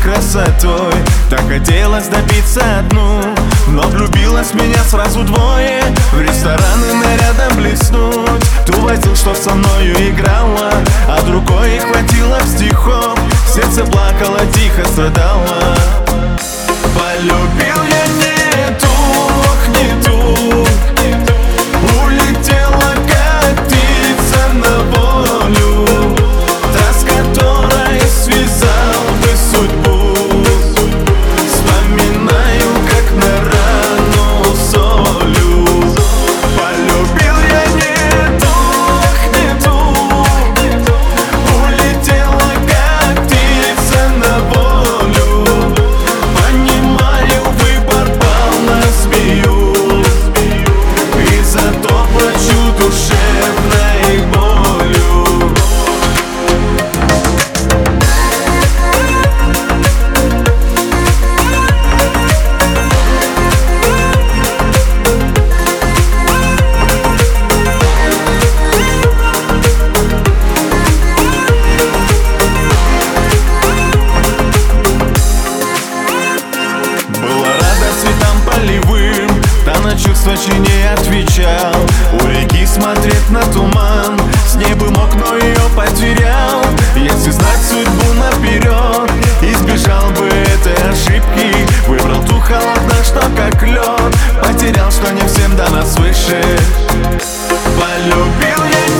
красотой. Так хотелось добиться одну, но влюбилась в меня сразу двое. В рестораны нарядом блеснуть, ту возил, что со мною играла, а другой хватило стихов. Сердце плакало, тихо страдало. Полюбил я не ту, ох, не ту. Улетела как птица на волю, та, с которой связал бы судьбу. Вспоминаю, как на рану солью. Полюбил я не ту, ох, не ту. Улетела как птица на волю. Понимаю, выбор пал на змею, и зато плачу душевной болью. Была рада цветам полевым, та на чувства не отвечал. У реки смотреть на туман, с ней бы мог, но ее потерял. Если знать судьбу наперед, избежал бы этой ошибки. Выбрал ту холодно, что как лед, потерял, что не всем дано свыше. Полюбил я